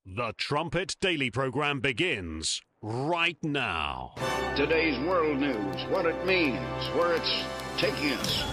The Trumpet Daily program begins right now. Today's world news, what it means, where it's taking us.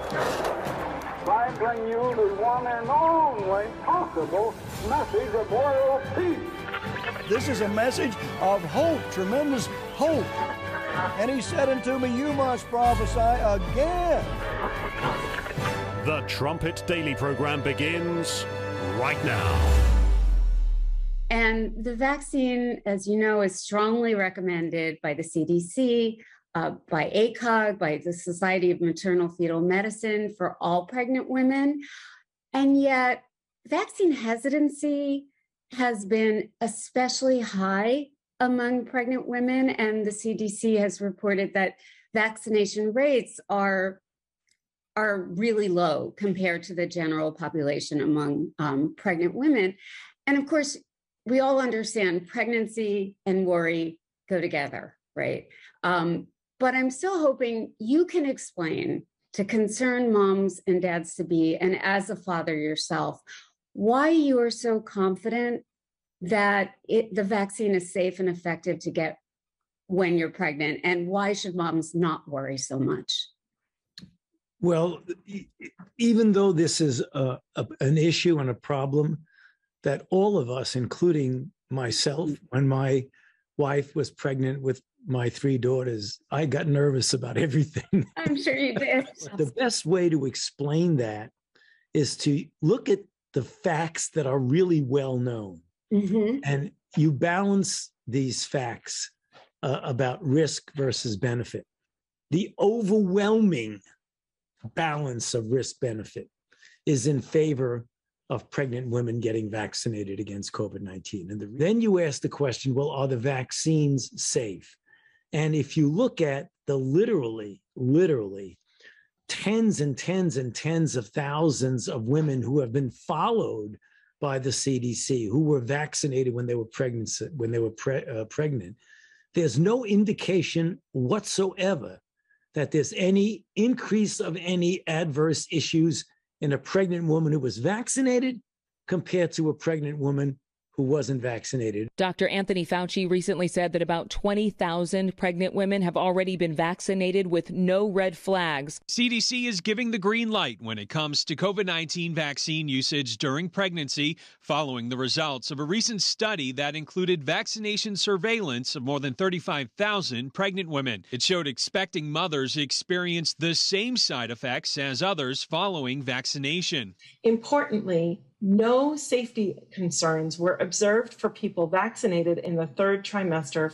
I bring you the one and only possible message of world peace. This is a message of hope, tremendous hope. And he said unto me, you must prophesy again. The Trumpet Daily program begins right now. And the vaccine, as you know, is strongly recommended by the CDC, by ACOG, by the Society of Maternal Fetal Medicine for all pregnant women. And yet vaccine hesitancy has been especially high among pregnant women. And the CDC has reported that vaccination rates are really low compared to the general population among pregnant women. And of course, we all understand pregnancy and worry go together, right? But I'm still hoping you can explain to concerned moms and dads-to-be, and as a father yourself, why you are so confident that the vaccine is safe and effective to get when you're pregnant, and why should moms not worry so much? Well, even though this is an issue and a problem that all of us, including myself, when my wife was pregnant with my three daughters, I got nervous about everything. I'm sure you did. The best way to explain that is to look at the facts that are really well known. Mm-hmm. And you balance these facts about risk versus benefit. The overwhelming balance of risk benefit is in favor of pregnant women getting vaccinated against COVID-19. And then you ask the question, well, are the vaccines safe? And if you look at the literally tens and tens and tens of thousands of women who have been followed by the CDC, who were vaccinated when they were pregnant, there's no indication whatsoever that there's any increase of any adverse issues in a pregnant woman who was vaccinated compared to a pregnant woman who wasn't vaccinated. Dr. Anthony Fauci recently said that about 20,000 pregnant women have already been vaccinated with no red flags. CDC is giving the green light when it comes to COVID-19 vaccine usage during pregnancy, following the results of a recent study that included vaccination surveillance of more than 35,000 pregnant women. It showed expecting mothers experienced the same side effects as others following vaccination. Importantly, no safety concerns were observed for people vaccinated in the third trimester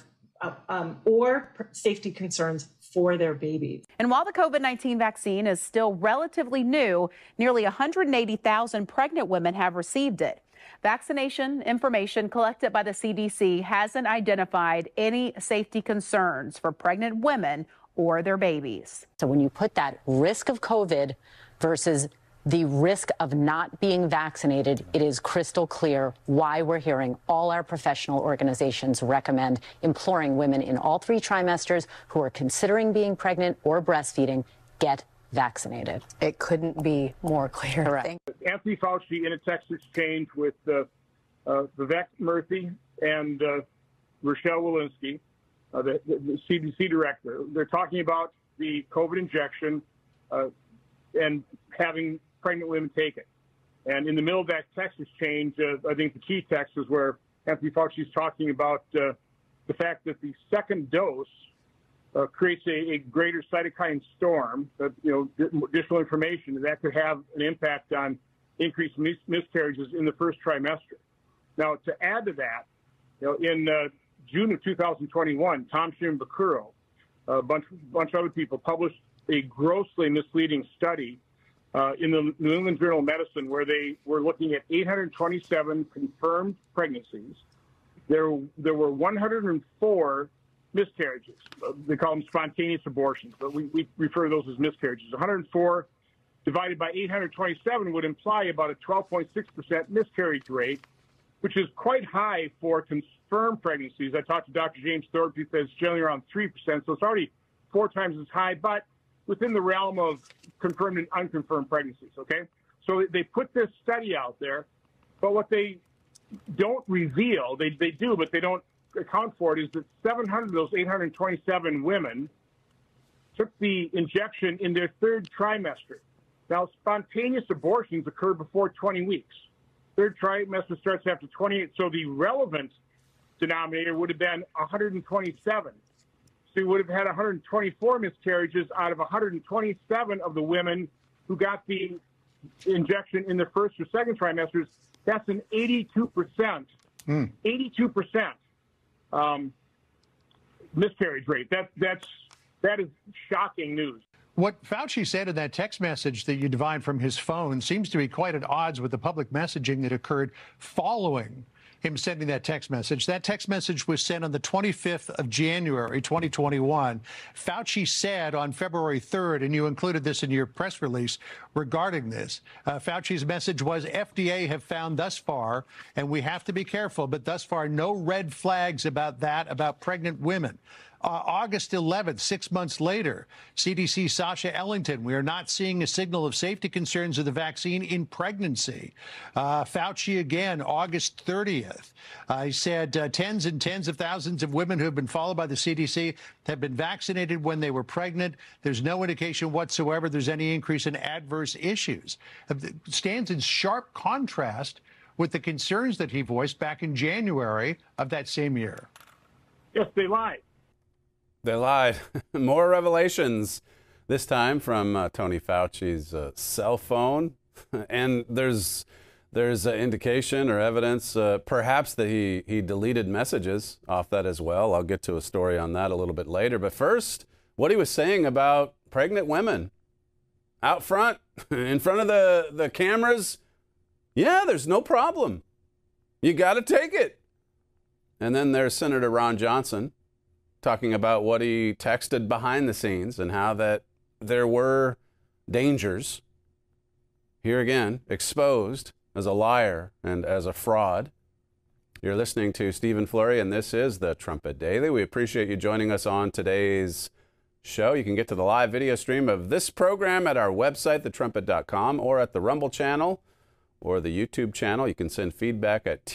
or safety concerns for their babies. And while the COVID-19 vaccine is still relatively new, nearly 180,000 pregnant women have received it. Vaccination information collected by the CDC hasn't identified any safety concerns for pregnant women or their babies. So when you put that risk of COVID versus the risk of not being vaccinated, it is crystal clear why we're hearing all our professional organizations recommend imploring women in all three trimesters who are considering being pregnant or breastfeeding, get vaccinated. It couldn't be more clear. Correct. Anthony Fauci in a text exchange with Vivek Murthy and Rochelle Walensky, the CDC director, they're talking about the COVID injection and having pregnant women take it. And in the middle of that text exchange, I think the key text is where Anthony Fauci is talking about the fact that the second dose creates a greater cytokine storm, additional information that could have an impact on increased miscarriages in the first trimester. Now, to add to that, in June of 2021, Tom Shimabukuro, a bunch of other people published a grossly misleading study in the New England Journal of Medicine, where they were looking at 827 confirmed pregnancies. There were 104 miscarriages. They call them spontaneous abortions, but we refer to those as miscarriages. 104 divided by 827 would imply about a 12.6% miscarriage rate, which is quite high for confirmed pregnancies. I talked to Dr. James Thorpe, who says generally around 3%, so it's already 4 times as high, but within the realm of confirmed and unconfirmed pregnancies, okay? So they put this study out there, but what they don't reveal, they do, but they don't account for it, is that 700 of those 827 women took the injection in their third trimester. Now, spontaneous abortions occur before 20 weeks. Third trimester starts after 28, so the relevant denominator would have been 127. So you would have had 124 miscarriages out of 127 of the women who got the injection in the first or second trimesters. That's an 82%. 82% miscarriage rate. That is shocking news. What Fauci said in that text message that you divined from his phone seems to be quite at odds with the public messaging that occurred following him sending that text message. That text message was sent on the 25th of January, 2021. Fauci said on February 3rd, and you included this in your press release regarding this, Fauci's message was, FDA have found thus far, and we have to be careful, but thus far no red flags about pregnant women. August 11th, 6 months later, CDC Sasha Ellington, we are not seeing a signal of safety concerns of the vaccine in pregnancy. Fauci again, August 30th, he said tens and tens of thousands of women who have been followed by the CDC have been vaccinated when they were pregnant. There's no indication whatsoever there's any increase in adverse issues. It stands in sharp contrast with the concerns that he voiced back in January of that same year. Yes, they lied. They lied. More revelations, this time from Tony Fauci's cell phone. And there's indication or evidence, perhaps, that he deleted messages off that as well. I'll get to a story on that a little bit later. But first, what he was saying about pregnant women out front, in front of the cameras. Yeah, there's no problem. You got to take it. And then there's Senator Ron Johnson, talking about what he texted behind the scenes and how that there were dangers. Here again, exposed as a liar and as a fraud. You're listening to Stephen Flurry, and this is the Trumpet Daily. We appreciate you joining us on today's show. You can get to the live video stream of this program at our website, thetrumpet.com, or at the Rumble channel or the YouTube channel. You can send feedback at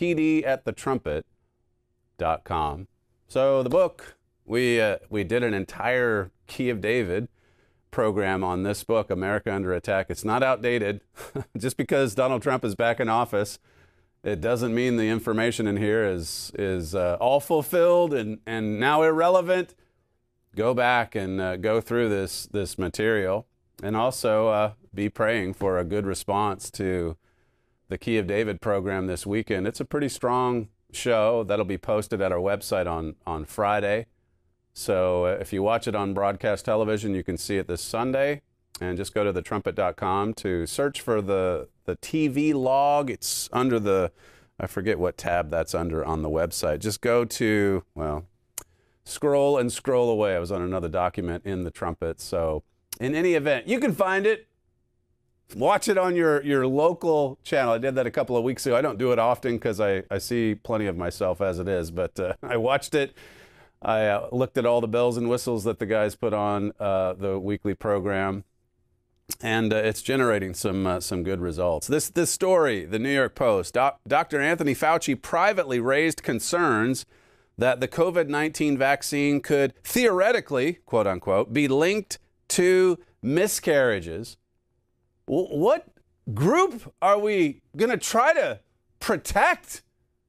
td@thetrumpet.com. So the book, we did an entire Key of David program on this book, America Under Attack. It's not outdated. Just because Donald Trump is back in office, it doesn't mean the information in here is all fulfilled and now irrelevant. Go back and go through this material, and also be praying for a good response to the Key of David program this weekend. It's a pretty strong show that'll be posted at our website on Friday. So if you watch it on broadcast television, you can see it this Sunday. And just go to thetrumpet.com to search for the TV log. It's under I forget what tab that's under on the website. Just go to, scroll and scroll away. I was on another document in the Trumpet. So in any event, you can find it. Watch it on your local channel. I did that a couple of weeks ago. I don't do it often because I see plenty of myself as it is. But I watched it. I looked at all the bells and whistles that the guys put on the weekly program, and it's generating some good results. This story, the New York Post, Dr. Anthony Fauci privately raised concerns that the COVID-19 vaccine could theoretically, quote unquote, be linked to miscarriages. What group are we going to try to protect?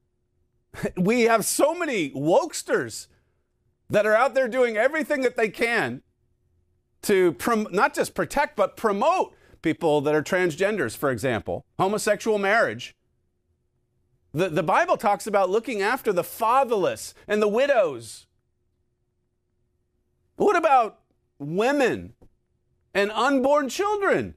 We have so many wokesters that are out there doing everything that they can to not just protect, but promote people that are transgenders, for example, homosexual marriage. The Bible talks about looking after the fatherless and the widows. What about women and unborn children?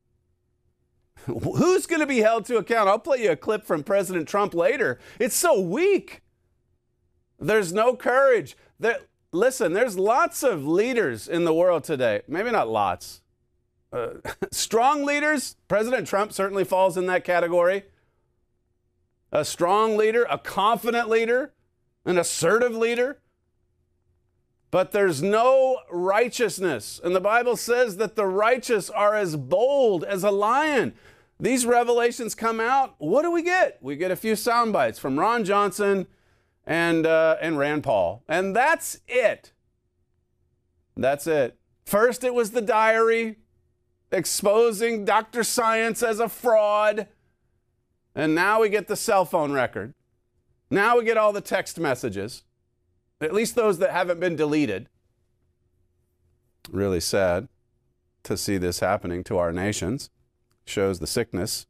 Who's going to be held to account? I'll play you a clip from President Trump later. It's so weak. There's no courage. Listen, there's lots of leaders in the world today. Maybe not lots. Strong leaders. President Trump certainly falls in that category. A strong leader, a confident leader, an assertive leader. But there's no righteousness. And the Bible says that the righteous are as bold as a lion. these revelations come out, what do we get? We get a few sound bites from Ron Johnson and Rand Paul. And that's it. That's it. First, it was the diary exposing Dr. Science as a fraud. And now we get the cell phone record. Now we get all the text messages, at least those that haven't been deleted. Really sad to see this happening to our nations. Shows the sickness.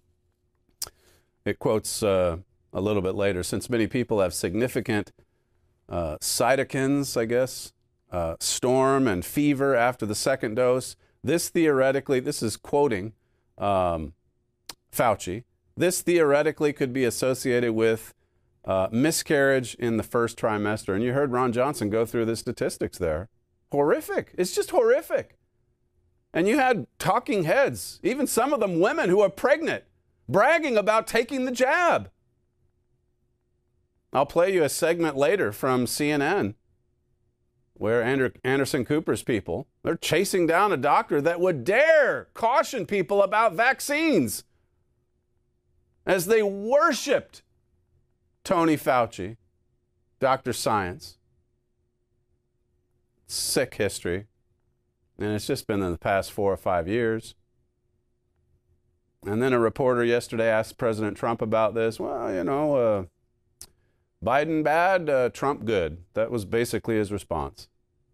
It quotes a little bit later, since many people have significant cytokines, I guess, storm and fever after the second dose. This theoretically, this is quoting Fauci, this theoretically could be associated with miscarriage in the first trimester. And you heard Ron Johnson go through the statistics there. Horrific. It's just horrific. And you had talking heads, even some of them women who are pregnant, bragging about taking the jab. I'll play you a segment later from CNN where Anderson Cooper's people, they're chasing down a doctor that would dare caution people about vaccines as they worshipped Tony Fauci, Dr. Science. Sick history. And it's just been in the past 4 or 5 years. And then a reporter yesterday asked President Trump about this. Well, you know, Biden bad, Trump good. That was basically his response.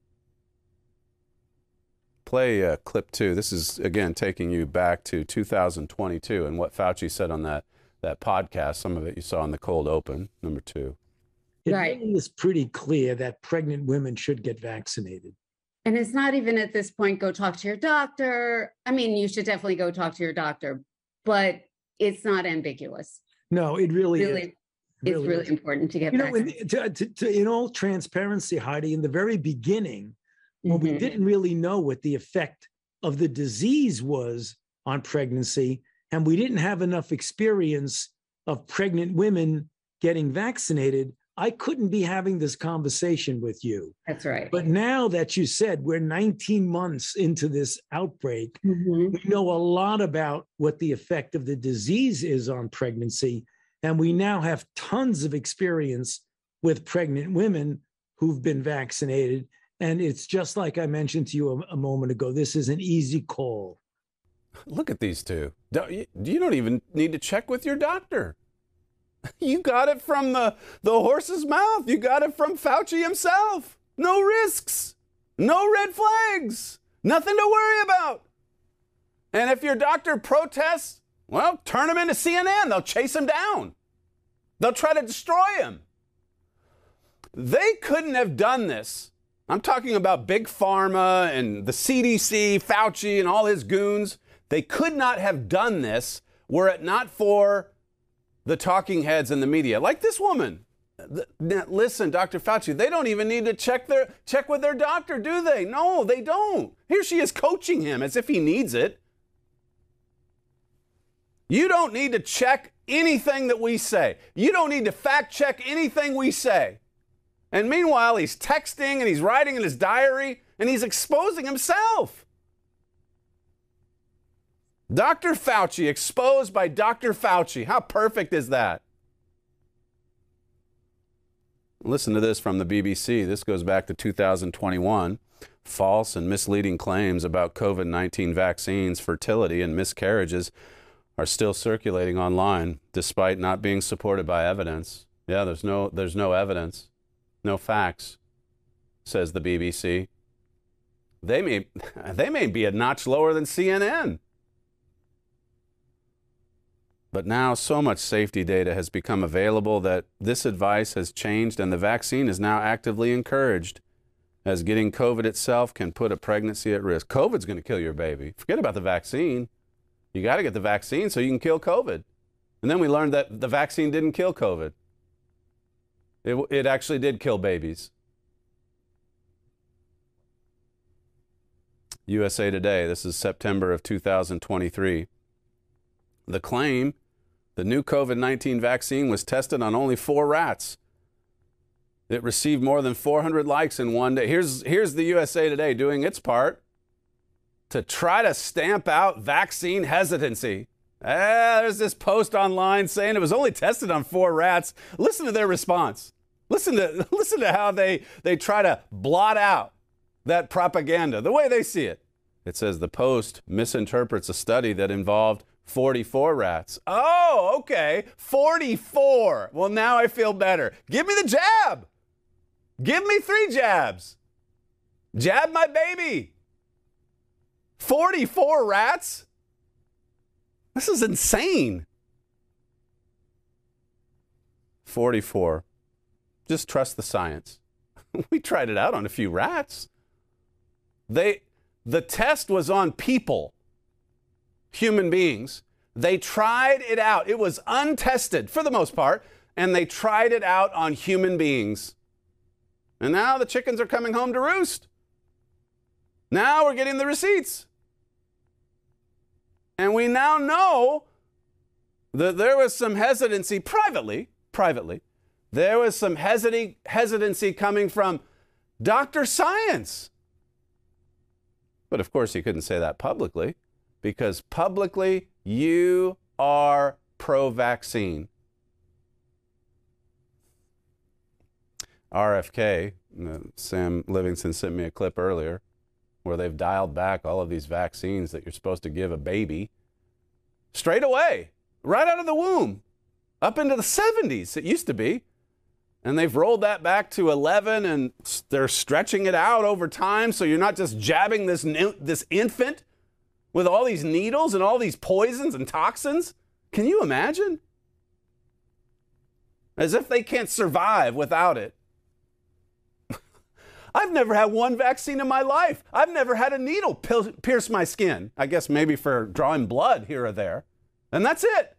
Play clip 2. This is, again, taking you back to 2022 and what Fauci said on that podcast. Some of it you saw in the cold open, number 2. It really is pretty clear that pregnant women should get vaccinated. And it's not even at this point, go talk to your doctor. I mean, you should definitely go talk to your doctor, but it's not ambiguous. No, it really is. It's really important to get vaccinated. In all transparency, Heidi, in the very beginning, when we didn't really know what the effect of the disease was on pregnancy, and we didn't have enough experience of pregnant women getting vaccinated, I couldn't be having this conversation with you. That's right. But now that you said we're 19 months into this outbreak, we know a lot about what the effect of the disease is on pregnancy. And we now have tons of experience with pregnant women who've been vaccinated. And it's just like I mentioned to you a moment ago, this is an easy call. Look at these two. You don't even need to check with your doctor. You got it from the horse's mouth. You got it from Fauci himself. No risks, no red flags, nothing to worry about. And if your doctor protests, well, turn him into CNN. They'll chase him down. They'll try to destroy him. They couldn't have done this. I'm talking about Big Pharma and the CDC, Fauci and all his goons. They could not have done this were it not for the talking heads in the media, like this woman. Listen, Dr. Fauci, they don't even need to check with their doctor, do they? No, they don't. Here she is coaching him as if he needs it. You don't need to check anything that we say. You don't need to fact check anything we say. And meanwhile, he's texting and he's writing in his diary and he's exposing himself. Dr. Fauci, exposed by Dr. Fauci. How perfect is that? Listen to this from the BBC. This goes back to 2021. False and misleading claims about COVID-19 vaccines, fertility, and miscarriages are still circulating online, despite not being supported by evidence. Yeah, there's no evidence, no facts, says the BBC. They may be a notch lower than CNN. But now so much safety data has become available that this advice has changed and the vaccine is now actively encouraged, as getting COVID itself can put a pregnancy at risk. COVID's going to kill your baby. Forget about the vaccine. You got to get the vaccine so you can kill COVID. And then we learned that the vaccine didn't kill COVID. It actually did kill babies. USA Today, this is September of 2023. The claim, the new COVID-19 vaccine was tested on only 4 rats. It received more than 400 likes in one day. Here's the USA Today doing its part to try to stamp out vaccine hesitancy. There's this post online saying it was only tested on 4 rats. Listen to their response. Listen to how they try to blot out that propaganda, the way they see it. It says the Post misinterprets a study that involved 44 rats. Oh, okay, 44. Well, now I feel better. Give me the jab. Give me 3 jabs. Jab my baby. 44 rats? This is insane. 44. Just trust the science. We tried it out on a few rats. The test was on people, human beings. They tried it out. It was untested for the most part, and they tried it out on human beings. And now the chickens are coming home to roost. Now we're getting the receipts. And we now know that there was some hesitancy privately, there was some hesitancy coming from Dr. Science. But of course, he couldn't say that publicly, because publicly you are pro-vaccine. RFK, Sam Livingston sent me a clip earlier where they've dialed back all of these vaccines that you're supposed to give a baby straight away, right out of the womb, up into the 70s it used to be. And they've rolled that back to 11, and they're stretching it out over time, so you're not just jabbing this infant with all these needles and all these poisons and toxins. Can you imagine? As if they can't survive without it. I've never had one vaccine in my life. I've never had a needle pierce my skin. I guess maybe for drawing blood here or there. And that's it.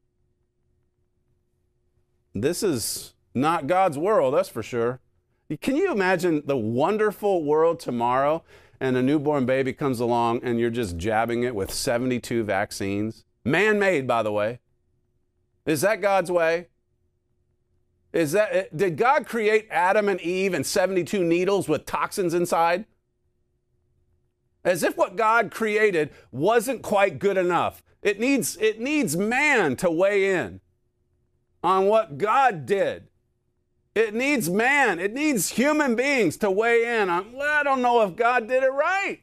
This is not God's world, that's for sure. Can you imagine the wonderful world tomorrow and a newborn baby comes along and you're just jabbing it with 72 vaccines? Man-made, by the way. Is that God's way? Did God create Adam and Eve and 72 needles with toxins inside? As if what God created wasn't quite good enough. It needs man to weigh in on what God did. It needs man. It needs human beings to weigh in on, well, I don't know if God did it right.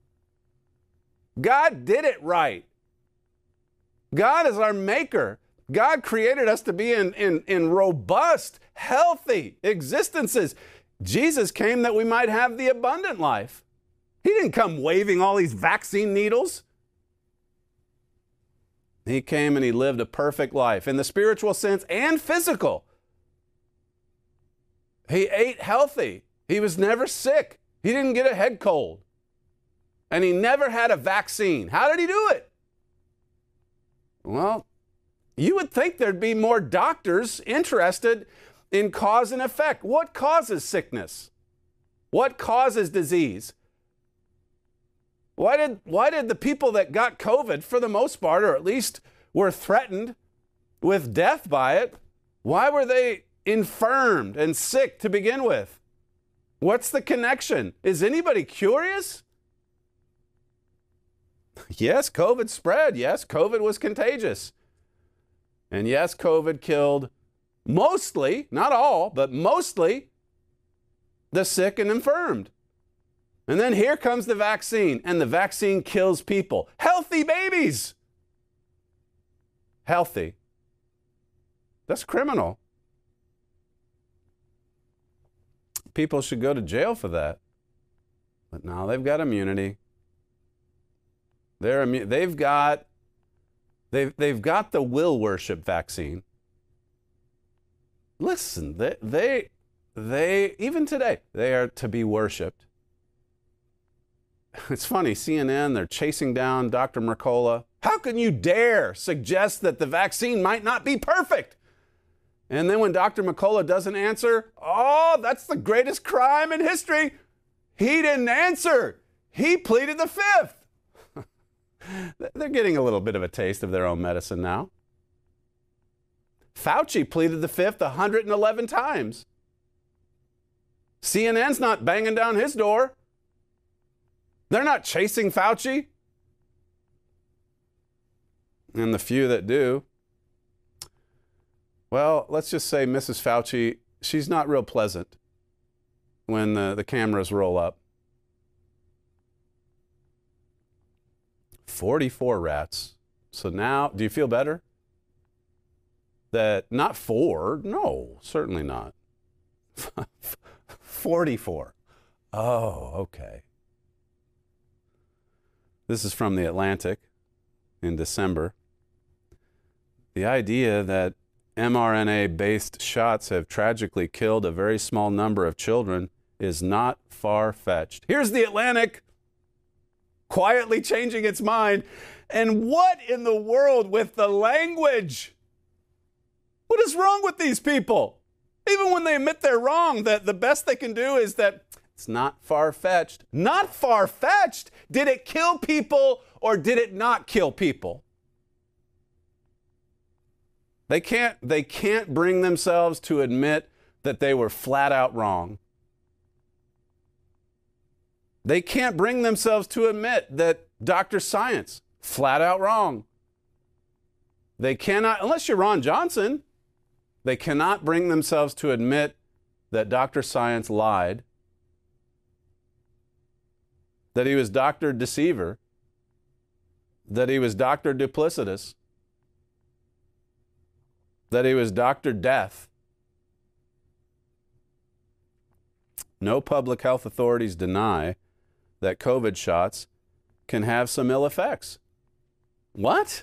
God did it right. God is our maker. God created us to be in robust, healthy existences. Jesus came that we might have the abundant life. He didn't come waving all these vaccine needles. He came and he lived a perfect life in the spiritual sense and physical. He ate healthy. He was never sick. He didn't get a head cold. And he never had a vaccine. How did he do it? Well, you would think there'd be more doctors interested in cause and effect. What causes sickness? What causes disease? Why did the people that got COVID, for the most part, or at least were threatened with death by it, why were they infirmed and sick to begin with? What's the connection? Is anybody curious? Yes, COVID spread. Yes, COVID was contagious. And yes, COVID killed mostly, not all, but mostly the sick and infirmed. And then here comes the vaccine, and the vaccine kills people. Healthy babies. Healthy. That's criminal. People should go to jail for that. But now they've got immunity. They've got the will worship vaccine. Listen, they even today, they are to be worshiped. It's funny, CNN, they're chasing down Dr. Mercola. How can you dare suggest that the vaccine might not be perfect? And then when Dr. Mercola doesn't answer, oh, that's the greatest crime in history. He didn't answer. He pleaded the fifth. They're getting a little bit of a taste of their own medicine now. Fauci pleaded the fifth 111 times. CNN's not banging down his door. They're not chasing Fauci. And the few that do, well, let's just say Mrs. Fauci, she's not real pleasant when the cameras roll up. 44 rats. So now, do you feel better? That not 4, no, certainly not. 44. Oh, okay. This is from The Atlantic in December. The idea that mRNA-based shots have tragically killed a very small number of children is not far-fetched. Here's The Atlantic quietly changing its mind. And what in the world with the language? What is wrong with these people? Even when they admit they're wrong, that the best they can do is that it's not far-fetched. Not far-fetched? Did it kill people or did it not kill people? They can't bring themselves to admit that they were flat out wrong. They can't bring themselves to admit that Dr. Science, flat out wrong. They cannot, unless you're Ron Johnson, they cannot bring themselves to admit that Dr. Science lied, that he was Dr. Deceiver, that he was Dr. Duplicitous, that he was Dr. Death. No public health authorities deny that COVID shots can have some ill effects. What?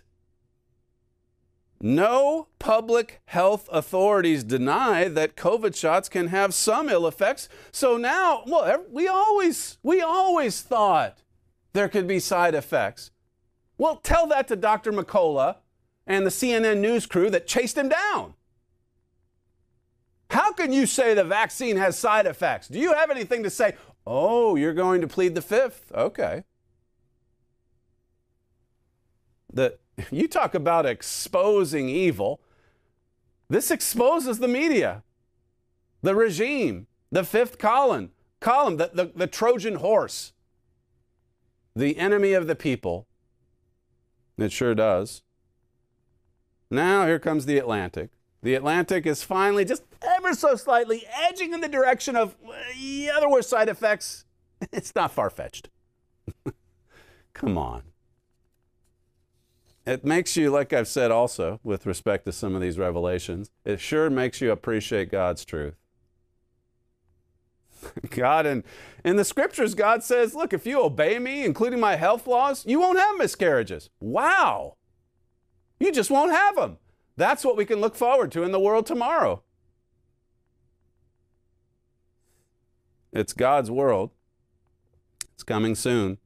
No public health authorities deny that COVID shots can have some ill effects. So now, well, we always thought there could be side effects. Well, tell that to Dr. McCullough and the CNN news crew that chased him down. How can you say the vaccine has side effects? Do you have anything to say? Oh, you're going to plead the fifth? Okay. You talk about exposing evil. This exposes the media, the regime, the fifth column, the Trojan horse, the enemy of the people. It sure does. Now here comes The Atlantic. The Atlantic is finally just ever so slightly edging in the direction of other worse side effects. It's not far-fetched. Come on. It makes you, like I've said also, with respect to some of these revelations, it sure makes you appreciate God's truth. God, in the scriptures, God says, look, if you obey me, including my health laws, you won't have miscarriages. Wow. You just won't have them. That's what we can look forward to in the world tomorrow. It's God's world. It's coming soon.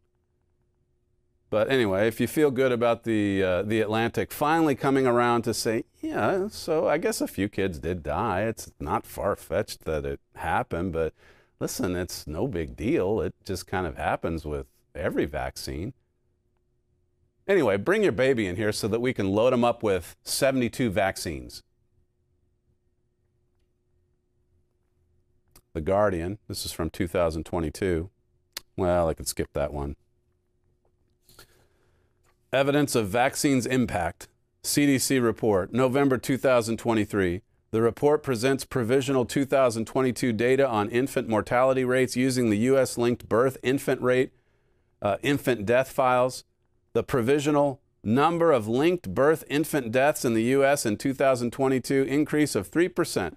But anyway, if you feel good about the Atlantic finally coming around to say, yeah, so I guess a few kids did die. It's not far-fetched that it happened, but listen, it's no big deal. It just kind of happens with every vaccine. Anyway, bring your baby in here so that we can load them up with 72 vaccines. The Guardian, this is from 2022. Well, I could skip that one. Evidence of vaccines' impact. CDC report, November 2023. The report presents provisional 2022 data on infant mortality rates using the U.S. linked birth infant rate, infant death files. The provisional number of linked birth infant deaths in the U.S. in 2022 increase of 3%.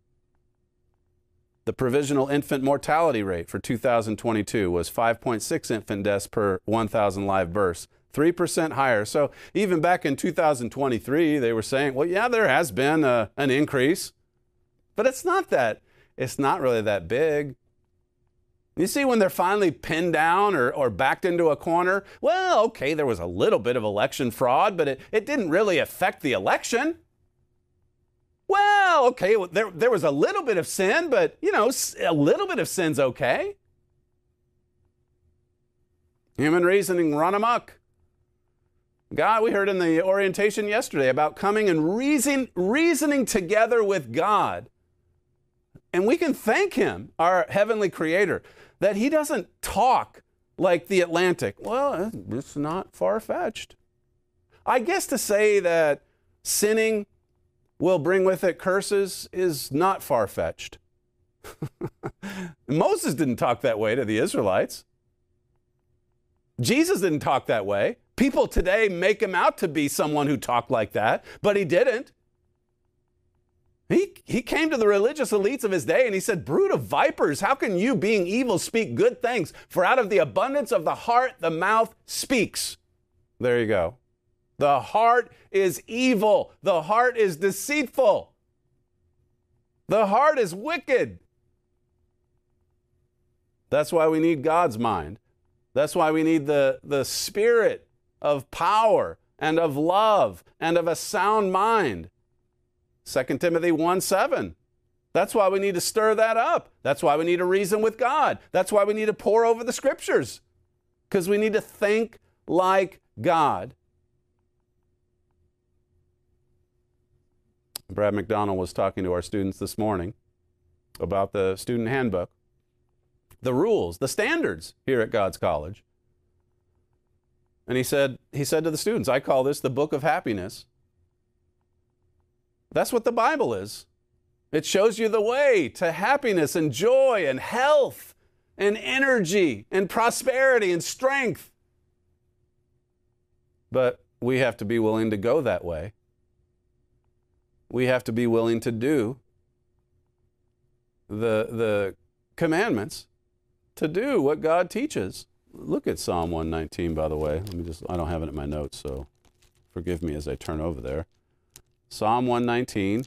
The provisional infant mortality rate for 2022 was 5.6 infant deaths per 1,000 live births, 3% higher. So even back in 2023, they were saying, well, yeah, there has been an increase, but it's not really that big. You see, when they're finally pinned down or backed into a corner, well, okay, there was a little bit of election fraud, but it didn't really affect the election. Well, okay, there was a little bit of sin, but, you know, a little bit of sin's okay. Human reasoning run amok. God, we heard in the orientation yesterday about coming and reasoning together with God. And we can thank him, our heavenly creator, that he doesn't talk like the Atlantic. Well, it's not far-fetched. I guess to say that sinning will bring with it curses is not far-fetched. Moses didn't talk that way to the Israelites. Jesus didn't talk that way. People today make him out to be someone who talked like that, but he didn't. He came to the religious elites of his day and he said, brood of vipers, how can you, being evil, speak good things? For out of the abundance of the heart, the mouth speaks. There you go. The heart is evil. The heart is deceitful. The heart is wicked. That's why we need God's mind. That's why we need the spirit of power and of love and of a sound mind. 2 Timothy 1:7. That's why we need to stir that up. That's why we need to reason with God. That's why we need to pore over the scriptures. Because we need to think like God. Brad McDonald was talking to our students this morning about the student handbook, the rules, the standards here at God's College. And he said to the students, I call this the book of happiness. That's what the Bible is. It shows you the way to happiness and joy and health and energy and prosperity and strength. But we have to be willing to go that way. We have to be willing to do the commandments, to do what God teaches. Look at Psalm 119, by the way. I don't have it in my notes, so forgive me as I turn over there. Psalm 119.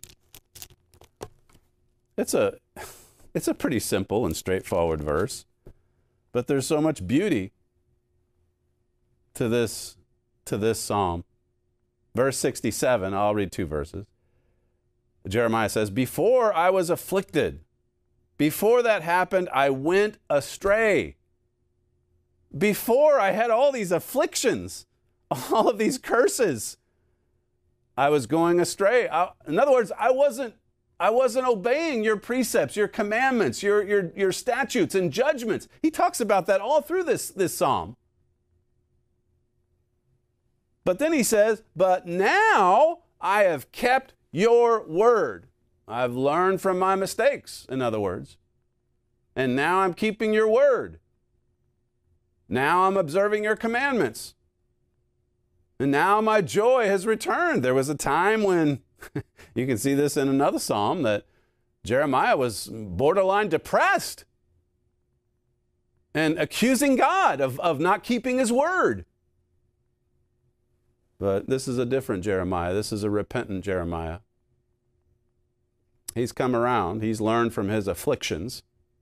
It's a pretty simple and straightforward verse, but there's so much beauty to this psalm. Verse 67, I'll read 2 verses. Jeremiah says, before I was afflicted, before that happened, I went astray. Before I had all these afflictions, all of these curses, I was going astray. In other words, I wasn't obeying your precepts, your commandments, your statutes and judgments. He talks about that all through this psalm. But then he says, but now I have kept your word. I've learned from my mistakes, in other words. And now I'm keeping your word. Now I'm observing your commandments. And now my joy has returned. There was a time when, you can see this in another psalm, that Jeremiah was borderline depressed and accusing God of not keeping his word. But this is a different Jeremiah. This is a repentant Jeremiah. He's come around. He's learned from his afflictions.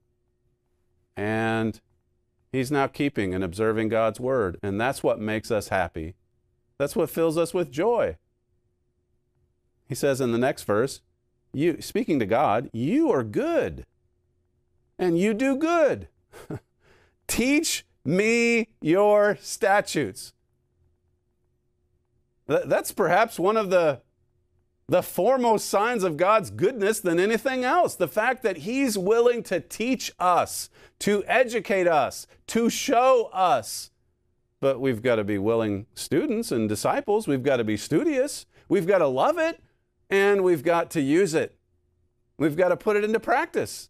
And he's now keeping and observing God's word. And that's what makes us happy. That's what fills us with joy. He says in the next verse, speaking to God, you are good and you do good. Teach me your statutes. That's perhaps one of the foremost signs of God's goodness than anything else. The fact that he's willing to teach us, to educate us, to show us. But we've got to be willing students and disciples. We've got to be studious. We've got to love it, and we've got to use it. We've got to put it into practice.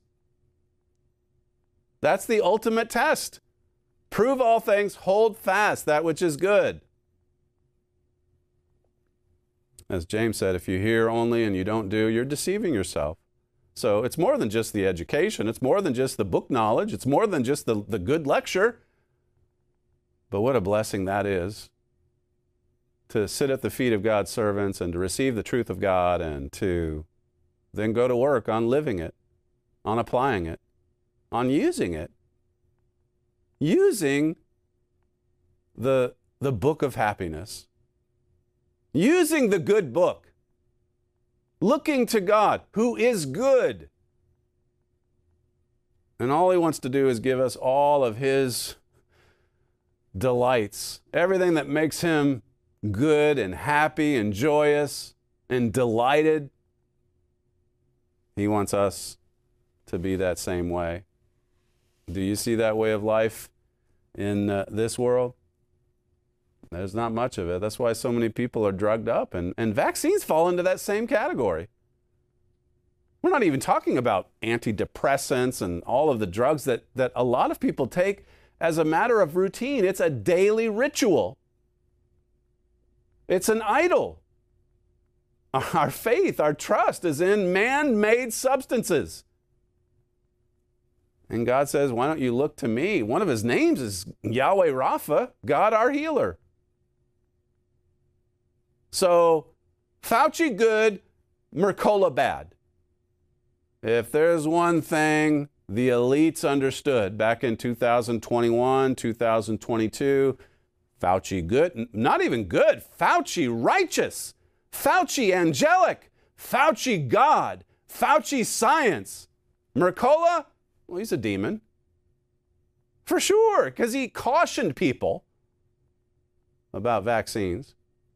That's the ultimate test. Prove all things, hold fast that which is good. As James said, if you hear only and you don't do, you're deceiving yourself. So it's more than just the education. It's more than just the book knowledge. It's more than just the good lecture. But what a blessing that is, to sit at the feet of God's servants and to receive the truth of God and to then go to work on living it, on applying it, on using it. Using the book of happiness. Using the good book. Looking to God, who is good. And all he wants to do is give us all of his delights, everything that makes him good and happy and joyous and delighted. He wants us to be that same way. Do you see that way of life in this world? There's not much of it. That's why so many people are drugged up, and vaccines fall into that same category. We're not even talking about antidepressants and all of the drugs that a lot of people take as a matter of routine. It's a daily ritual. It's an idol. Our faith, our trust is in man-made substances. And God says, why don't you look to me? One of his names is Yahweh Rapha, God our healer. So, Fauci good, Mercola bad. If there's one thing the elites understood back in 2021, 2022, Fauci good, not even good, Fauci righteous, Fauci angelic, Fauci God, Fauci science. Mercola, well, he's a demon. For sure, because he cautioned people about vaccines.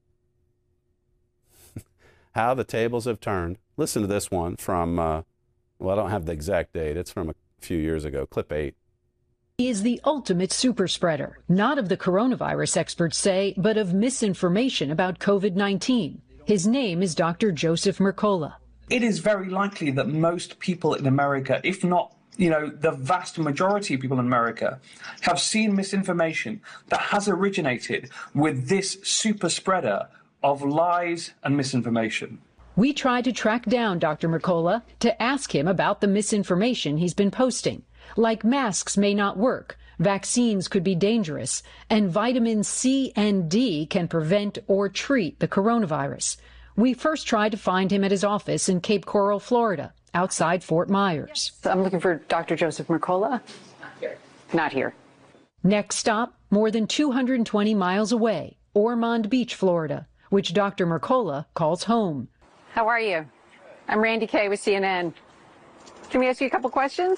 How the tables have turned. Listen to this one from, well, I don't have the exact date. It's from a few years ago, clip 8. He is the ultimate super spreader, not of the coronavirus, experts say, but of misinformation about COVID-19. His name is Dr. Joseph Mercola. It is very likely that most people in America, if not the vast majority of people in America, have seen misinformation that has originated with this super spreader of lies and misinformation. We tried to track down Dr. Mercola to ask him about the misinformation he's been posting, like masks may not work, vaccines could be dangerous, and vitamin C and D can prevent or treat the coronavirus. We first tried to find him at his office in Cape Coral, Florida, outside Fort Myers. I'm looking for Dr. Joseph Mercola. Not here. Next stop, more than 220 miles away, Ormond Beach, Florida, which Dr. Mercola calls home. How are you? I'm Randy Kay with CNN. Can we ask you a couple questions?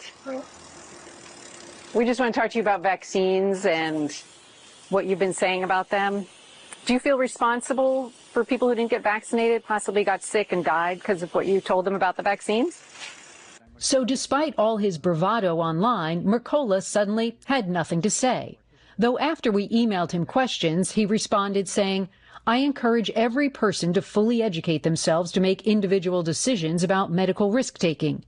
We just want to talk to you about vaccines and what you've been saying about them. Do you feel responsible for people who didn't get vaccinated, possibly got sick and died because of what you told them about the vaccines? So despite all his bravado online, Mercola suddenly had nothing to say. Though after we emailed him questions, he responded saying, I encourage every person to fully educate themselves to make individual decisions about medical risk-taking.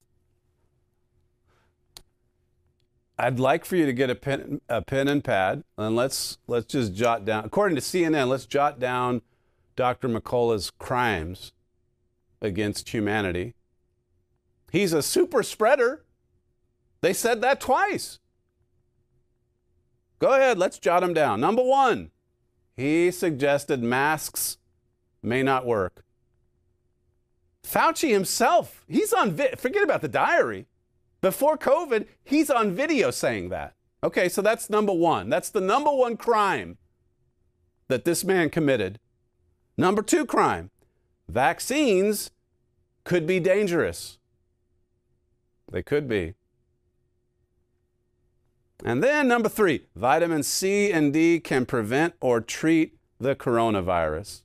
I'd like for you to get a pen and pad, and let's just jot down, according to CNN, let's jot down Dr. Mercola's crimes against humanity. He's a super spreader. They said that twice. Go ahead, let's jot them down. Number 1, he suggested masks may not work. Fauci himself, he's on forget about the diary. Before COVID, he's on video saying that. Okay, so that's number 1. That's the number 1 crime that this man committed. Number 2 crime, vaccines could be dangerous. They could be. And then number 3, vitamin C and D can prevent or treat the coronavirus.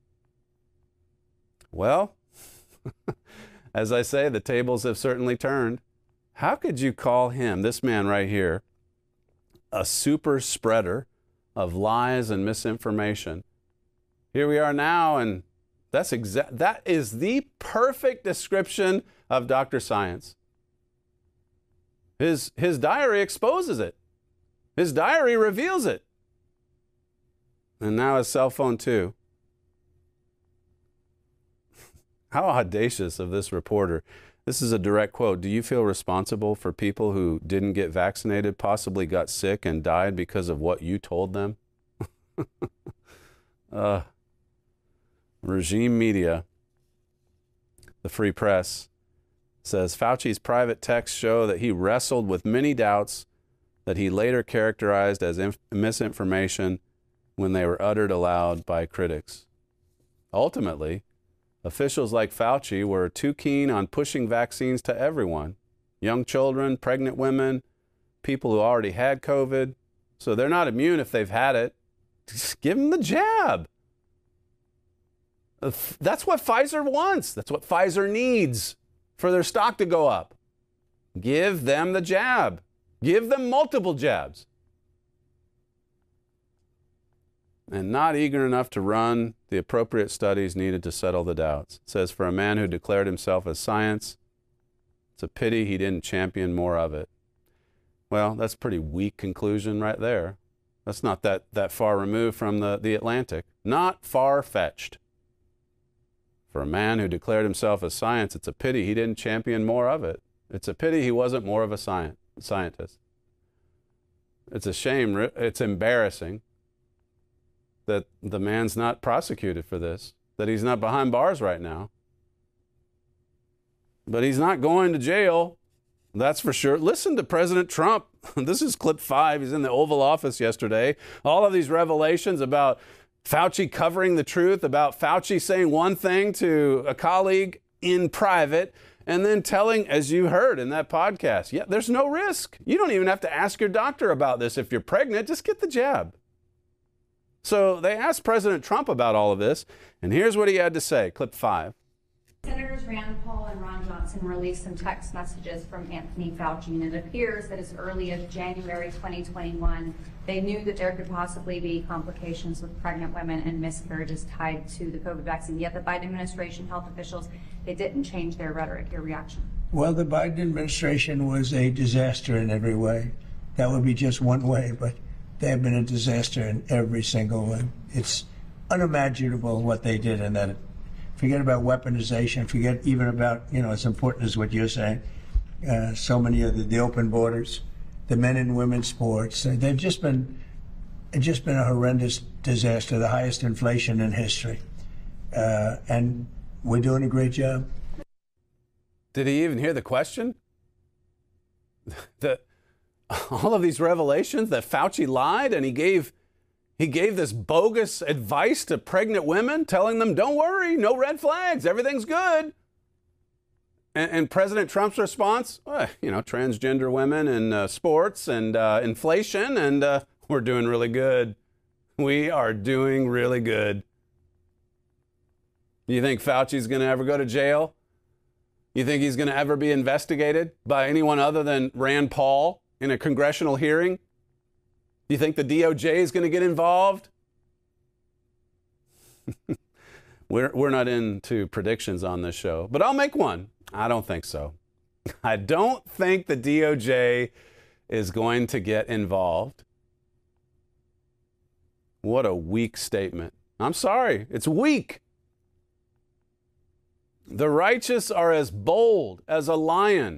Well, as I say, the tables have certainly turned. How could you call him, this man right here, a super spreader of lies and misinformation? Here we are now, and that is the perfect description of Dr. Science. His diary exposes it. His diary reveals it. And now his cell phone too. How audacious of this reporter. This is a direct quote. Do you feel responsible for people who didn't get vaccinated, possibly got sick and died because of what you told them? Regime media, the Free Press, says Fauci's private texts show that he wrestled with many doubts that he later characterized as misinformation when they were uttered aloud by critics. Ultimately, officials like Fauci were too keen on pushing vaccines to everyone, young children, pregnant women, people who already had COVID. So they're not immune if they've had it. Just give them the jab. That's what Pfizer wants. That's what Pfizer needs for their stock to go up. Give them the jab. Give them multiple jabs. and not eager enough to run the appropriate studies needed to settle the doubts. It says, for a man who declared himself as science, it's a pity he didn't champion more of it. Well, that's a pretty weak conclusion right there. That's not that far removed from the Atlantic. Not far-fetched. For a man who declared himself as science, it's a pity he didn't champion more of it. It's a pity he wasn't more of a scientist. It's a shame, it's embarrassing that the man's not prosecuted for this, that he's not behind bars right now. But he's not going to jail, that's for sure. Listen to President Trump. This is clip 5. He's in the Oval Office yesterday. All of these revelations about Fauci covering the truth, about Fauci saying one thing to a colleague in private, and then telling, as you heard in that podcast, yeah, there's no risk. You don't even have to ask your doctor about this. If you're pregnant, just get the jab. So they asked President Trump about all of this, and here's what he had to say, clip 5. Senators Rand Paul and Ron Johnson released some text messages from Anthony Fauci, and it appears that as early as January 2021, they knew that there could possibly be complications with pregnant women and miscarriages tied to the COVID vaccine. Yet the Biden administration health officials, they didn't change their rhetoric. Your reaction? Well, the Biden administration was a disaster in every way. That would be just one way, but they have been a disaster in every single one. It's unimaginable what they did in that. Forget about weaponization. Forget even about, as important as what you're saying. So many of the open borders, the men and women's sports. They've just been a horrendous disaster, the highest inflation in history. And we're doing a great job. Did he even hear the question? All of these revelations that Fauci lied and he gave this bogus advice to pregnant women, telling them, don't worry, no red flags, everything's good. And President Trump's response, transgender women and sports and inflation, and we're doing really good. We are doing really good. You think Fauci's going to ever go to jail? You think he's going to ever be investigated by anyone other than Rand Paul in a congressional hearing? You think the DOJ is going to get involved? We're not into predictions on this show, but I'll make one. I don't think so. I don't think the DOJ is going to get involved. What a weak statement. I'm sorry. It's weak. The righteous are as bold as a lion.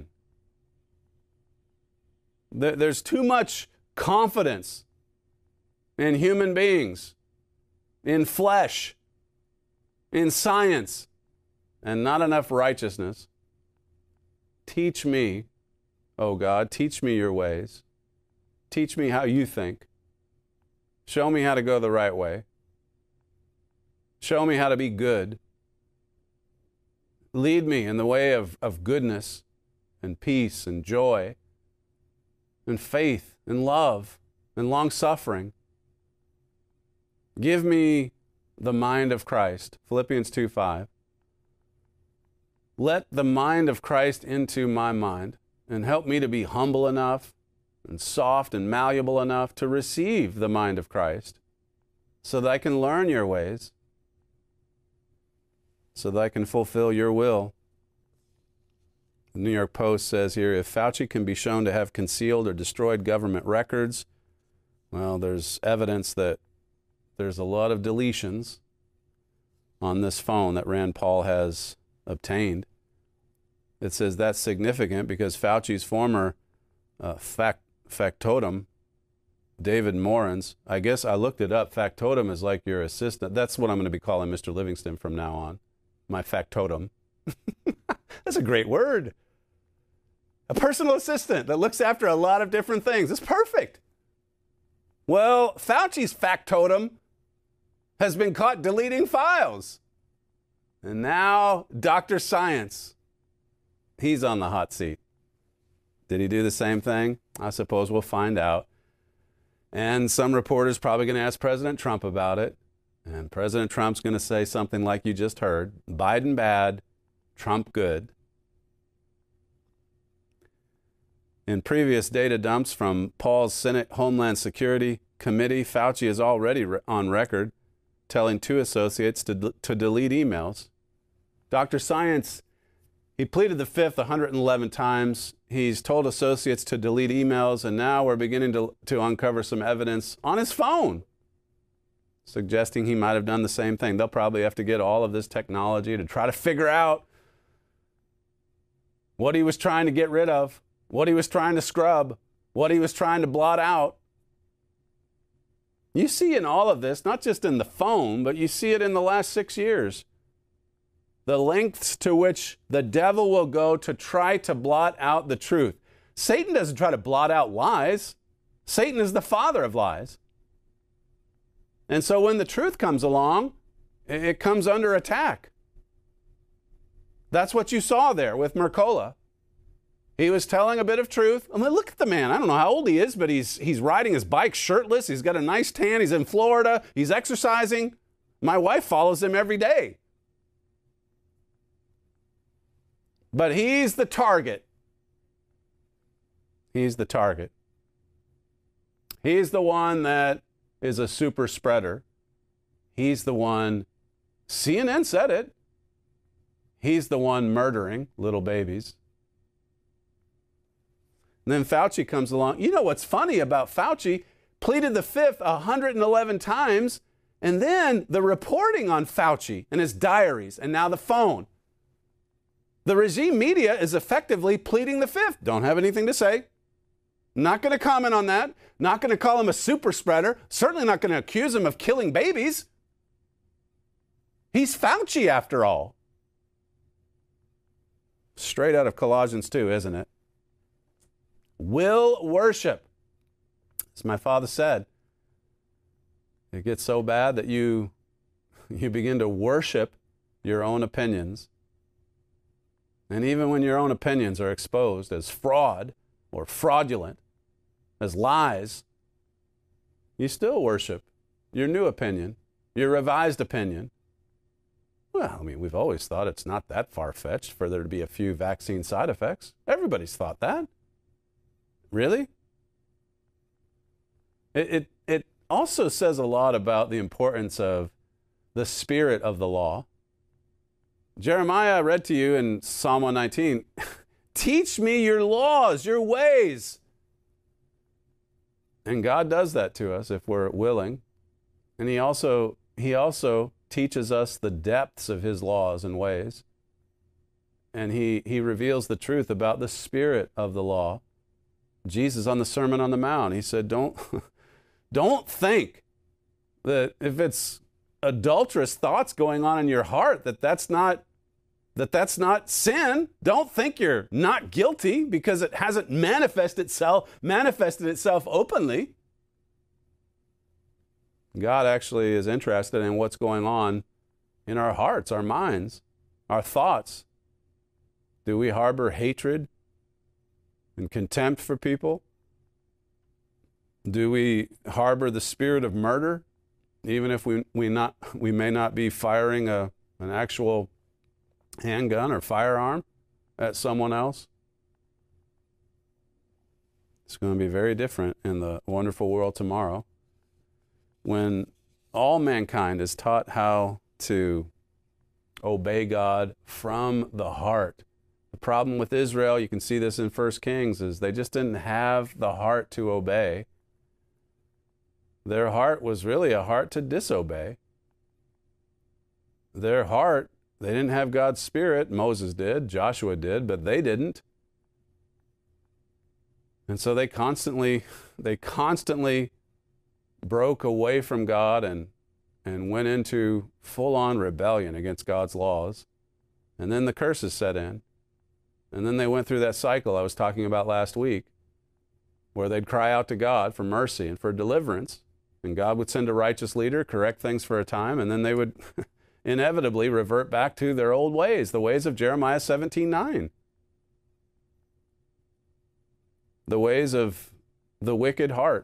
There's too much confidence in human beings, in flesh, in science, and not enough righteousness. Teach me, oh God, teach me your ways. Teach me how you think. Show me how to go the right way. Show me how to be good. Lead me in the way of goodness and peace and joy and faith and love and long-suffering. Give me the mind of Christ, Philippians 2:5. Let the mind of Christ into my mind and help me to be humble enough and soft and malleable enough to receive the mind of Christ so that I can learn your ways, so that I can fulfill your will. The New York Post says here, if Fauci can be shown to have concealed or destroyed government records, well, there's evidence that there's a lot of deletions on this phone that Rand Paul has obtained. It says that's significant because Fauci's former factotum, David Morans, I guess I looked it up. Factotum is like your assistant. That's what I'm going to be calling Mr. Livingston from now on. My factotum. That's a great word. A personal assistant that looks after a lot of different things. It's perfect. Well, Fauci's factotum has been caught deleting files. And now Dr. Science, he's on the hot seat. Did he do the same thing? I suppose we'll find out. And some reporters probably going to ask President Trump about it. And President Trump's going to say something like you just heard. Biden bad, Trump good. In previous data dumps from Paul's Senate Homeland Security committee, Fauci is already on record telling 2 associates to delete emails. Dr. Science, he pleaded the fifth 111 times. He's told associates to delete emails, and now we're beginning to uncover some evidence on his phone suggesting he might have done the same thing. They'll probably have to get all of this technology to try to figure out what he was trying to get rid of, what he was trying to scrub, what he was trying to blot out. You see in all of this, not just in the phone, but you see it in the last 6 years, the lengths to which the devil will go to try to blot out the truth. Satan doesn't try to blot out lies. Satan is the father of lies. And so when the truth comes along, it comes under attack. That's what you saw there with Mercola. He was telling a bit of truth. I mean, look at the man. I don't know how old he is, but he's riding his bike shirtless. He's got a nice tan. He's in Florida. He's exercising. My wife follows him every day. But he's the target. He's the target. He's the one that is a super spreader. He's the one, CNN said it, he's the one murdering little babies. And then Fauci comes along. You know what's funny about Fauci? Pleaded the fifth 111 times, and then the reporting on Fauci and his diaries, and now the phone. The regime media is effectively pleading the fifth. Don't have anything to say. Not going to comment on that. Not going to call him a super spreader. Certainly not going to accuse him of killing babies. He's Fauci after all. Straight out of Colossians 2, isn't it? Will worship. As my father said, it gets so bad that you begin to worship your own opinions. And even when your own opinions are exposed as fraud or fraudulent, as lies, you still worship your new opinion, your revised opinion. Well, I mean, we've always thought it's not that far-fetched for there to be a few vaccine side effects. Everybody's thought that. Really? It also says a lot about the importance of the spirit of the law. Jeremiah read to you in Psalm 119, teach me your laws, your ways. And God does that to us if we're willing. And he also teaches us the depths of his laws and ways. And he reveals the truth about the spirit of the law. Jesus on the Sermon on the Mount, he said, don't think that if it's adulterous thoughts going on in your heart, that's not sin. Don't think you're not guilty because it hasn't manifested itself openly. God actually is interested in what's going on in our hearts, our minds, our thoughts. Do we harbor hatred and contempt for people? Do we harbor the spirit of murder, even if we may not be firing an actual handgun or firearm at someone else? It's going to be very different in the wonderful world tomorrow when all mankind is taught how to obey God from the heart. The problem with Israel, you can see this in 1 Kings, is they just didn't have the heart to obey. Their heart was really a heart to disobey. Their heart, they didn't have God's Spirit. Moses did, Joshua did, but they didn't. And so they constantly broke away from God and went into full-on rebellion against God's laws. And then the curses set in. And then they went through that cycle I was talking about last week, where they'd cry out to God for mercy and for deliverance. And God would send a righteous leader, correct things for a time, and then they would inevitably revert back to their old ways, the ways of Jeremiah 17:9. The ways of the wicked heart.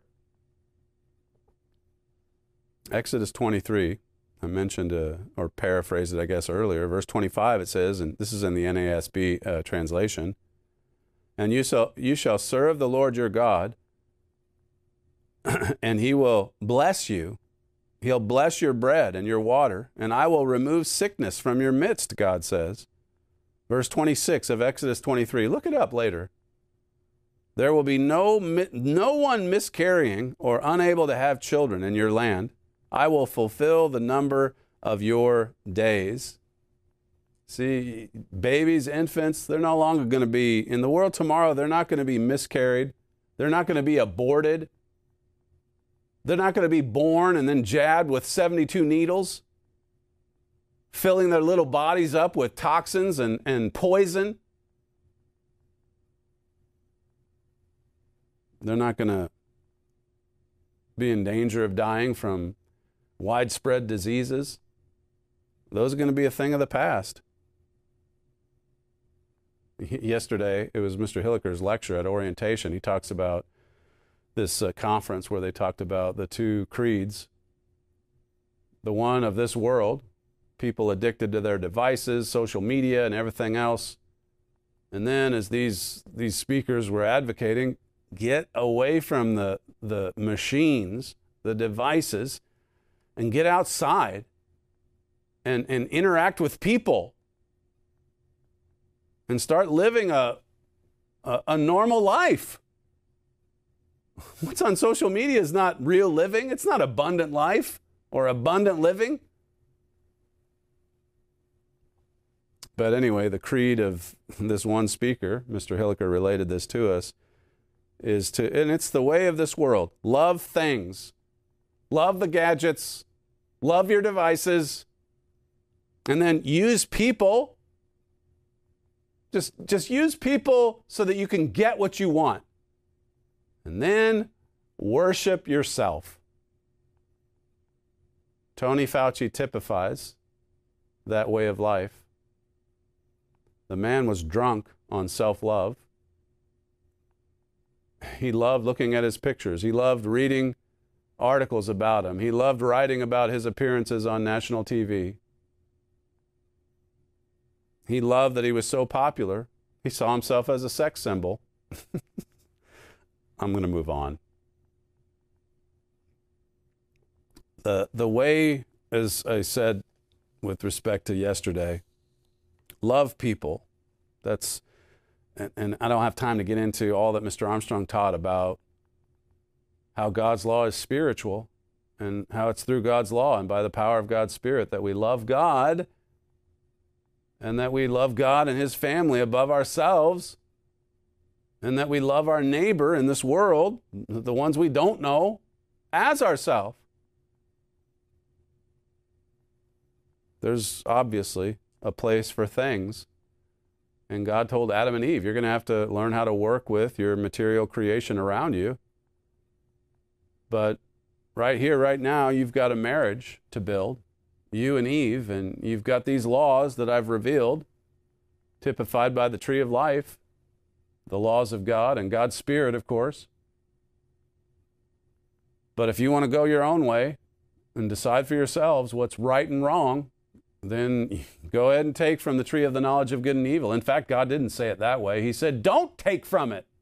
Exodus 23, I mentioned, or paraphrased it, I guess, earlier. Verse 25, it says, and this is in the NASB translation, and you shall serve the Lord your God, and he will bless you. He'll bless your bread and your water, and I will remove sickness from your midst, God says. Verse 26 of Exodus 23. Look it up later. There will be no one miscarrying or unable to have children in your land. I will fulfill the number of your days. See, babies, infants, they're no longer going to be, in the world tomorrow, they're not going to be miscarried. They're not going to be aborted. They're not going to be born and then jabbed with 72 needles, filling their little bodies up with toxins and poison. They're not going to be in danger of dying from widespread diseases. Those are going to be a thing of the past. Yesterday, it was Mr. Hilliker's lecture at orientation. He talks about this conference where they talked about the two creeds. The one of this world, people addicted to their devices, social media, and everything else. And then as these speakers were advocating, get away from the machines, the devices, and get outside and interact with people and start living a normal life. What's on social media is not real living. It's not abundant life or abundant living. But anyway, the creed of this one speaker, Mr. Hilliker related this to us, is to, and it's the way of this world. Love things. Love the gadgets. Love your devices. And then use people. Just use people so that you can get what you want. And then worship yourself. Tony Fauci typifies that way of life. The man was drunk on self-love. He loved looking at his pictures. He loved reading articles about him. He loved writing about his appearances on national TV. He loved that he was so popular. He saw himself as a sex symbol. I'm going to move on. The way, as I said with respect to yesterday, love people. That's, and I don't have time to get into all that Mr. Armstrong taught about how God's law is spiritual and how it's through God's law and by the power of God's Spirit that we love God and that we love God and His family above ourselves and that we love our neighbor in this world, the ones we don't know, as ourselves. There's obviously a place for things. And God told Adam and Eve, you're going to have to learn how to work with your material creation around you. But right here, right now, you've got a marriage to build, you and Eve, and you've got these laws that I've revealed, typified by the tree of life, the laws of God and God's Spirit, of course. But if you want to go your own way and decide for yourselves what's right and wrong, then go ahead and take from the tree of the knowledge of good and evil. In fact, God didn't say it that way. He said, don't take from it.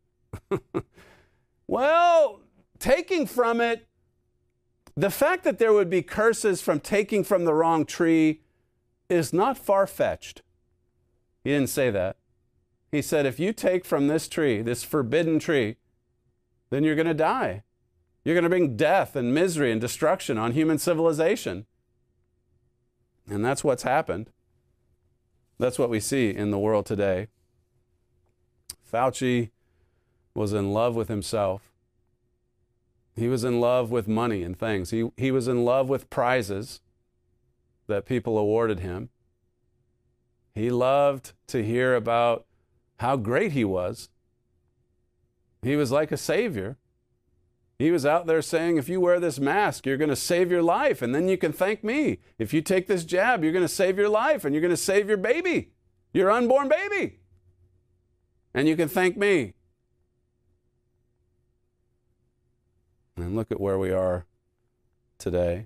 Well, taking from it, the fact that there would be curses from taking from the wrong tree is not far-fetched. He didn't say that. He said, if you take from this tree, this forbidden tree, then you're going to die. You're going to bring death and misery and destruction on human civilization. And that's what's happened. That's what we see in the world today. Fauci was in love with himself. He was in love with money and things. He was in love with prizes that people awarded him. He loved to hear about how great he was. He was like a savior. He was out there saying, if you wear this mask, you're going to save your life, and then you can thank me. If you take this jab, you're going to save your life, and you're going to save your baby, your unborn baby. And you can thank me. And look at where we are today.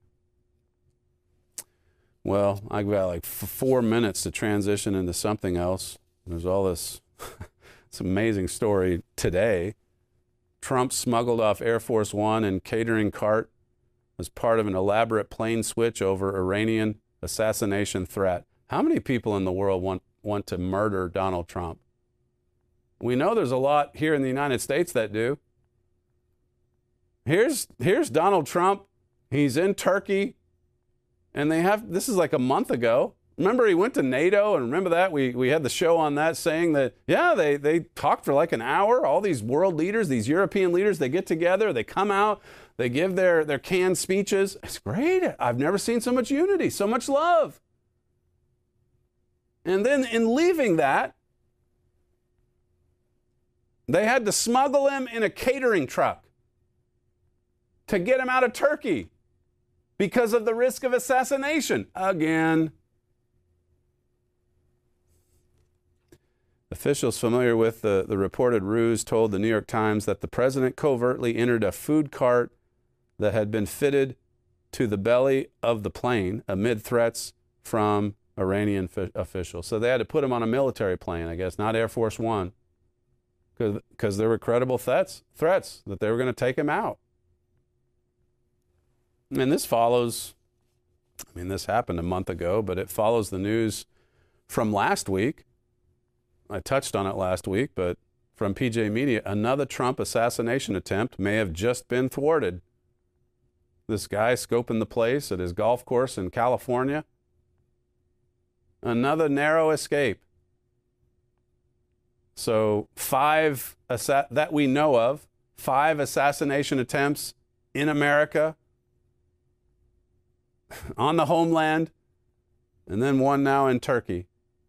Well, I've got like 4 minutes to transition into something else. There's all this, this amazing story today. Trump smuggled off Air Force One in catering cart as part of an elaborate plane switch over Iranian assassination threat. How many people in the world want to murder Donald Trump? We know there's a lot here in the United States that do. Here's Donald Trump. He's in Turkey, and this is like a month ago. Remember, he went to NATO, and remember that? We had the show on that saying that, yeah, they talked for like an hour. All these world leaders, these European leaders, they get together, they come out, they give their canned speeches. It's great. I've never seen so much unity, so much love. And then in leaving that, they had to smuggle him in a catering truck to get him out of Turkey because of the risk of assassination. Again. Officials familiar with the reported ruse told the New York Times that the president covertly entered a food cart that had been fitted to the belly of the plane amid threats from Iranian officials. So they had to put him on a military plane, I guess, not Air Force One, because there were credible threats that they were going to take him out. And this follows, this happened a month ago, but it follows the news from last week. I touched on it last week, but from PJ Media, another Trump assassination attempt may have just been thwarted. This guy scoping the place at his golf course in California. Another narrow escape. So 5 that we know of, 5 assassination attempts in America, on the homeland, and then one now in Turkey.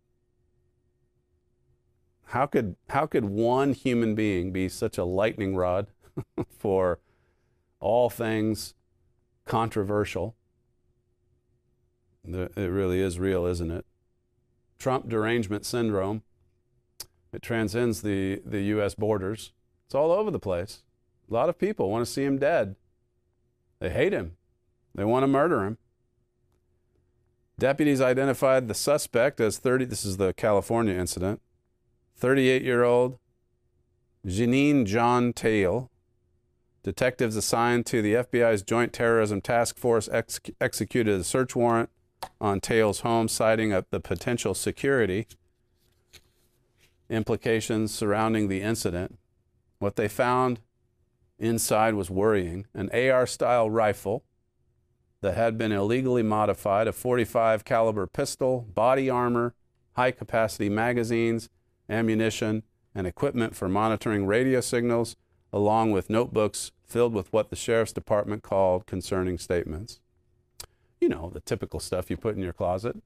How could one human being be such a lightning rod for all things controversial? It really is real, isn't it? Trump derangement syndrome. It transcends the U.S. borders. It's all over the place. A lot of people want to see him dead. They hate him. They want to murder him. Deputies identified the suspect as this is the California incident, 38-year-old Janine John Tail. Detectives assigned to the FBI's Joint Terrorism Task Force executed a search warrant on Tail's home, citing the potential security implications surrounding the incident. What they found inside was worrying. An AR-style rifle that had been illegally modified, a .45 caliber pistol, body armor, high-capacity magazines, ammunition, and equipment for monitoring radio signals, along with notebooks filled with what the sheriff's department called concerning statements. You know, the typical stuff you put in your closet.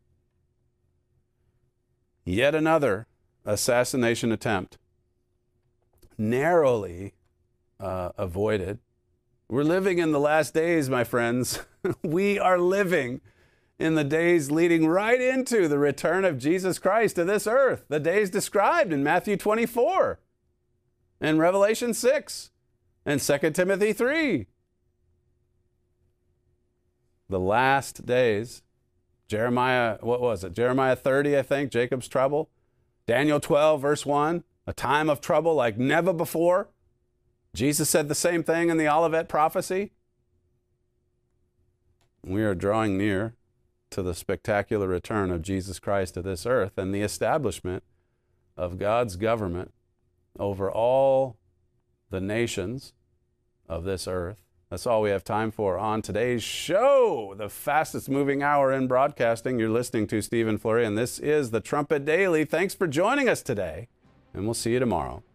Yet another assassination attempt, narrowly avoided. We're living in the last days, my friends. We are living in the days leading right into the return of Jesus Christ to this earth, the days described in Matthew 24 and Revelation 6 and 2 Timothy 3. The last days. Jeremiah, what was it? Jeremiah 30, I think, Jacob's trouble. Daniel 12, verse 1, a time of trouble like never before. Jesus said the same thing in the Olivet prophecy. We are drawing near to the spectacular return of Jesus Christ to this earth and the establishment of God's government over all the nations of this earth. That's all we have time for on today's show, the fastest moving hour in broadcasting. You're listening to Stephen Flurry, and this is the Trumpet Daily. Thanks for joining us today, and we'll see you tomorrow.